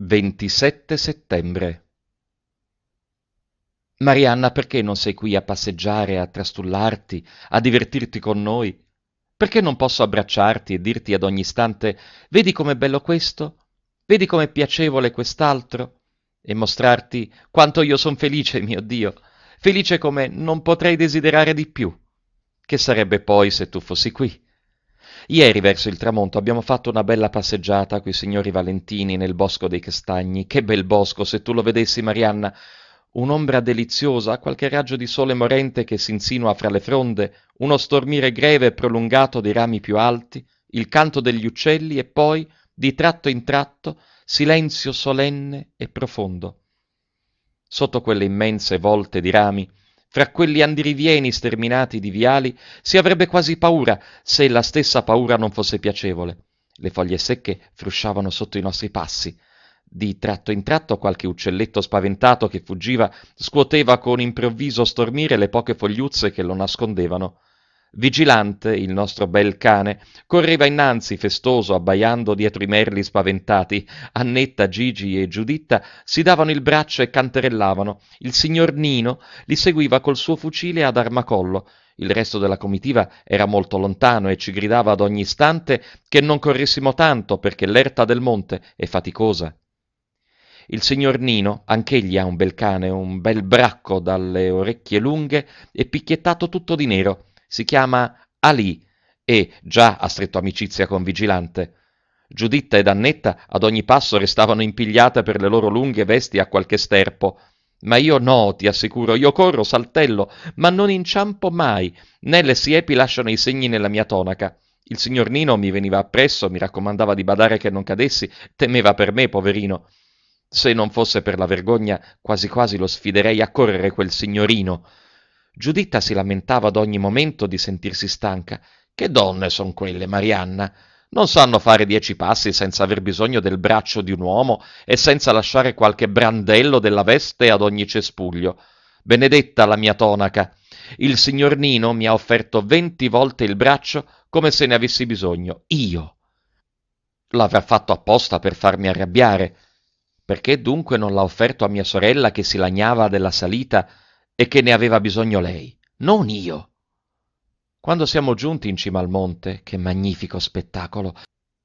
27 settembre. Marianna, perché non sei qui a passeggiare, a trastullarti, a divertirti con noi? Perché non posso abbracciarti e dirti ad ogni istante: vedi com'è bello questo? Vedi com'è piacevole quest'altro? E mostrarti quanto io son felice, mio Dio, felice come non potrei desiderare di più. Che sarebbe poi se tu fossi qui? Ieri verso il tramonto abbiamo fatto una bella passeggiata coi signori Valentini nel bosco dei castagni. Che bel bosco, se tu lo vedessi, Marianna! Un'ombra deliziosa, qualche raggio di sole morente che si insinua fra le fronde, uno stormire greve e prolungato dei rami più alti, il canto degli uccelli e poi, di tratto in tratto, silenzio solenne e profondo. Sotto quelle immense volte di rami, fra quelli andirivieni sterminati di viali, si avrebbe quasi paura, se la stessa paura non fosse piacevole. Le foglie secche frusciavano sotto i nostri passi. Di tratto in tratto qualche uccelletto spaventato che fuggiva scuoteva con improvviso stormire le poche fogliuzze che lo nascondevano. Vigilante, il nostro bel cane, correva innanzi festoso, abbaiando dietro i merli spaventati. Annetta, Gigi e Giuditta si davano il braccio e canterellavano. Il signor Nino li seguiva col suo fucile ad armacollo. Il resto della comitiva era molto lontano e ci gridava ad ogni istante che non corressimo tanto perché l'erta del monte è faticosa. Il signor Nino, anch'egli ha un bel cane, un bel bracco dalle orecchie lunghe e picchiettato tutto di nero. Si chiama Ali e già ha stretto amicizia con Vigilante. Giuditta ed Annetta ad ogni passo restavano impigliate per le loro lunghe vesti a qualche sterpo. Ma io no, ti assicuro, io corro, saltello, ma non inciampo mai, né le siepi lasciano i segni nella mia tonaca. Il signor Nino mi veniva appresso, mi raccomandava di badare che non cadessi, temeva per me, poverino. Se non fosse per la vergogna, quasi quasi lo sfiderei a correre quel signorino. Giuditta si lamentava ad ogni momento di sentirsi stanca. Che donne son quelle, Marianna? Non sanno fare 10 passi senza aver bisogno del braccio di un uomo e senza lasciare qualche brandello della veste ad ogni cespuglio. Benedetta la mia tonaca! Il signor Nino mi ha offerto 20 volte il braccio come se ne avessi bisogno. Io! L'avrà fatto apposta per farmi arrabbiare. Perché dunque non l'ha offerto a mia sorella che si lagnava della salita e che ne aveva bisogno lei, non io? Quando siamo giunti in cima al monte, che magnifico spettacolo!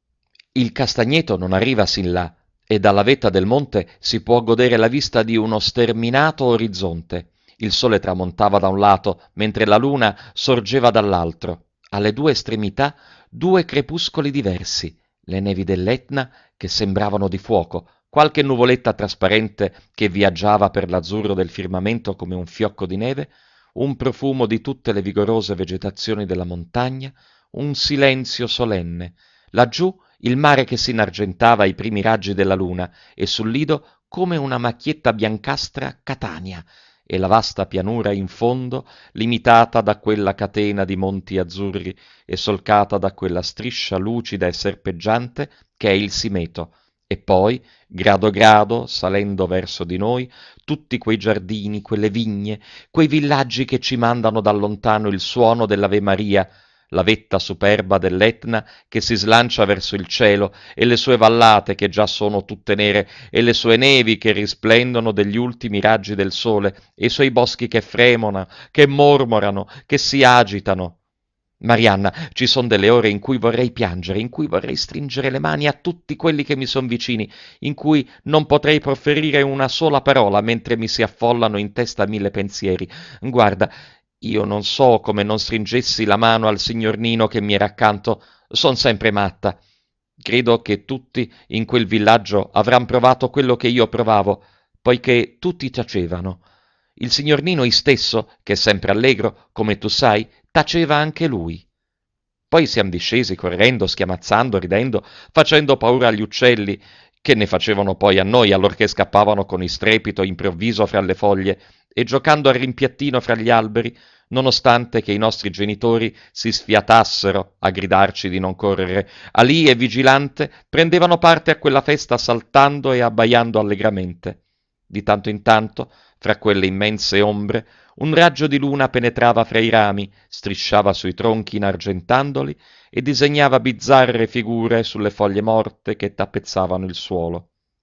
Il castagneto non arriva sin là e dalla vetta del monte si può godere la vista di uno sterminato orizzonte. Il sole tramontava da un lato, mentre la luna sorgeva dall'altro. Alle due estremità due crepuscoli diversi, le nevi dell'Etna che sembravano di fuoco, qualche nuvoletta trasparente che viaggiava per l'azzurro del firmamento come un fiocco di neve, un profumo di tutte le vigorose vegetazioni della montagna, un silenzio solenne. Laggiù il mare che si inargentava ai primi raggi della luna e sul lido come una macchietta biancastra Catania e la vasta pianura in fondo limitata da quella catena di monti azzurri e solcata da quella striscia lucida e serpeggiante che è il Simeto, e poi, grado grado, salendo verso di noi, tutti quei giardini, quelle vigne, quei villaggi che ci mandano da lontano il suono dell'Ave Maria, la vetta superba dell'Etna che si slancia verso il cielo e le sue vallate che già sono tutte nere e le sue nevi che risplendono degli ultimi raggi del sole e i suoi boschi che fremono, che mormorano, che si agitano. Marianna, ci son delle ore in cui vorrei piangere, in cui vorrei stringere le mani a tutti quelli che mi son vicini, in cui non potrei proferire una sola parola mentre mi si affollano in testa 1000 pensieri. Guarda, io non so come non stringessi la mano al signor Nino che mi era accanto, son sempre matta. Credo che tutti in quel villaggio avran provato quello che io provavo, poiché tutti tacevano. Il signor Nino istesso, che è sempre allegro, come tu sai, taceva anche lui. Poi siam discesi correndo, schiamazzando, ridendo, facendo paura agli uccelli, che ne facevano poi a noi allorché scappavano con istrepito improvviso fra le foglie, e giocando a rimpiattino fra gli alberi, nonostante che i nostri genitori si sfiatassero a gridarci di non correre. Ali e Vigilante prendevano parte a quella festa saltando e abbaiando allegramente. Di tanto in tanto, fra quelle immense ombre, un raggio di luna penetrava fra i rami, strisciava sui tronchi inargentandoli e disegnava bizzarre figure sulle foglie morte che tappezzavano il suolo.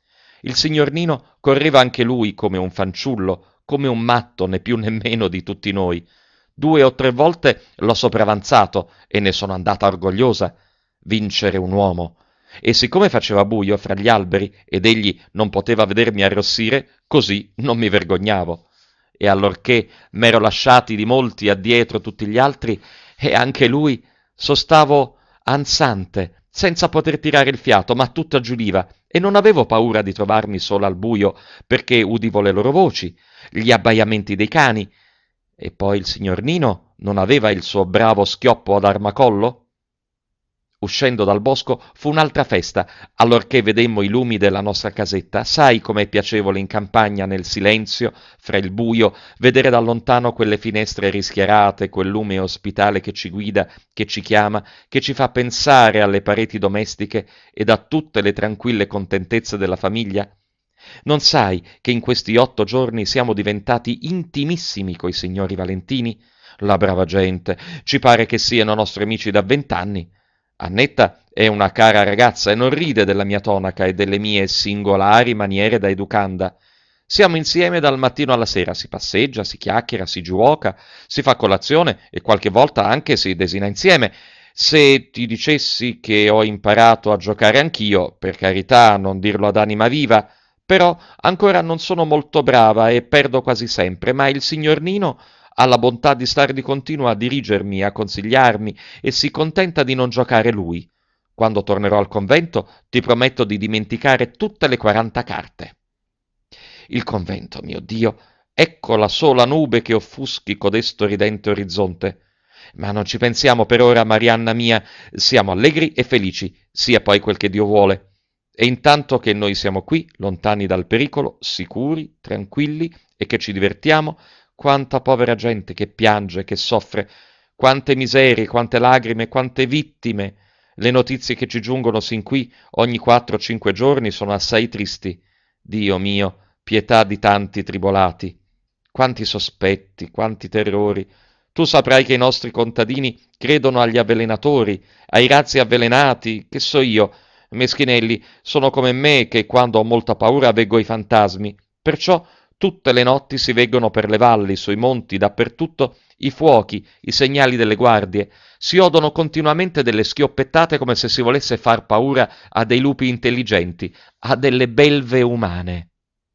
Il signor Nino correva anche lui come un fanciullo, come un matto, né più né meno di tutti noi. 2 o 3 volte l'ho sopravanzato e ne sono andata orgogliosa. Vincere un uomo. E siccome faceva buio fra gli alberi ed egli non poteva vedermi arrossire, così non mi vergognavo. E allorché m'ero lasciati di molti addietro tutti gli altri, e anche lui, sostavo ansante, senza poter tirare il fiato, ma tutta giuliva, e non avevo paura di trovarmi sola al buio, perché udivo le loro voci, gli abbaiamenti dei cani. E poi il signor Nino non aveva il suo bravo schioppo ad armacollo? Uscendo dal bosco fu un'altra festa, allorché vedemmo i lumi della nostra casetta. Sai com'è piacevole in campagna, nel silenzio, fra il buio, vedere da lontano quelle finestre rischiarate, quel lume ospitale che ci guida, che ci chiama, che ci fa pensare alle pareti domestiche ed a tutte le tranquille contentezze della famiglia? Non sai che in questi 8 giorni siamo diventati intimissimi coi signori Valentini? La brava gente, ci pare che siano nostri amici da 20 anni. Annetta è una cara ragazza e non ride della mia tonaca e delle mie singolari maniere da educanda. Siamo insieme dal mattino alla sera, si passeggia, si chiacchiera, si giuoca, si fa colazione e qualche volta anche si desina insieme. Se ti dicessi che ho imparato a giocare anch'io, per carità, non dirlo ad anima viva, però ancora non sono molto brava e perdo quasi sempre, ma il signor Nino ha la bontà di stare di continuo a dirigermi, a consigliarmi e si contenta di non giocare lui. Quando tornerò al convento ti prometto di dimenticare tutte le 40 carte. Il convento, mio Dio, ecco la sola nube che offuschi codesto ridente orizzonte. Ma non ci pensiamo per ora, Marianna mia, siamo allegri e felici, sia poi quel che Dio vuole. E intanto che noi siamo qui, lontani dal pericolo, sicuri, tranquilli e che ci divertiamo, quanta povera gente che piange, che soffre, quante miserie, quante lagrime, quante vittime. Le notizie che ci giungono sin qui ogni 4 o 5 giorni sono assai tristi. Dio mio, pietà di tanti tribolati. Quanti sospetti, quanti terrori. Tu saprai che i nostri contadini credono agli avvelenatori, ai razzi avvelenati, che so io. Meschinelli sono come me che quando ho molta paura veggo i fantasmi. Perciò tutte le notti si veggono per le valli, sui monti, dappertutto i fuochi, i segnali delle guardie. Si odono continuamente delle schioppettate come se si volesse far paura a dei lupi intelligenti, a delle belve umane.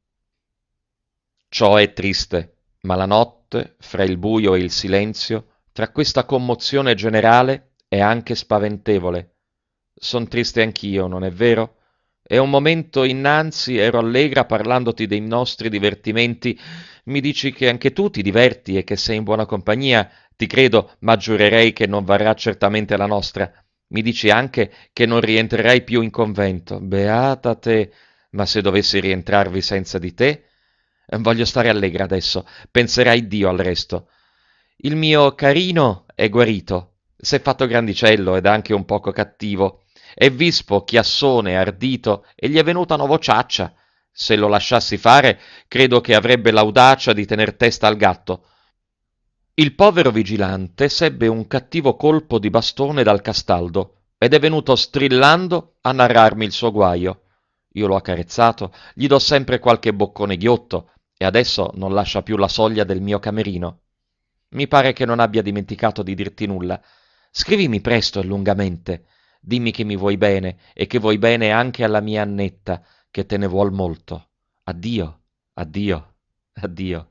Ciò è triste, ma la notte, fra il buio e il silenzio, tra questa commozione generale, è anche spaventevole. Son triste anch'io, non è vero? E un momento innanzi ero allegra parlandoti dei nostri divertimenti. Mi dici che anche tu ti diverti e che sei in buona compagnia. Ti credo, ma giurerei che non varrà certamente la nostra. Mi dici anche che non rientrerai più in convento. Beata te! Ma se dovessi rientrarvi senza di te? Voglio stare allegra adesso. Penserai Dio al resto. Il mio carino è guarito. S'è fatto grandicello ed anche un poco cattivo. È vispo, chiassone, ardito e gli è venuta una vociaccia. Se lo lasciassi fare, credo che avrebbe l'audacia di tener testa al gatto. Il povero vigilante sebbe un cattivo colpo di bastone dal castaldo ed è venuto strillando a narrarmi il suo guaio. Io l'ho accarezzato, gli do sempre qualche boccone ghiotto e adesso non lascia più la soglia del mio camerino. Mi pare che non abbia dimenticato di dirti nulla. Scrivimi presto e lungamente. Dimmi che mi vuoi bene e che vuoi bene anche alla mia Annetta, che te ne vuol molto. Addio, addio, addio.